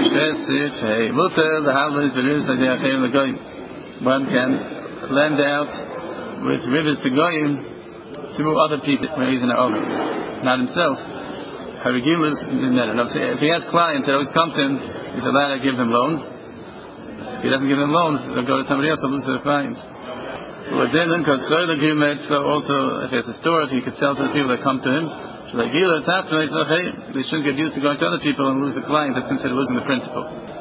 One can lend out with rivers to goyim through other people when he's in the oven, not himself. If he has clients that always come to him, he's allowed to give them loans. If he doesn't give them loans, they'll go to somebody else, they'll lose their clients. So also, if he has a storage, he could sell to the people that come to him. They shouldn't get used to going to other people and lose the client. That's considered losing the principal.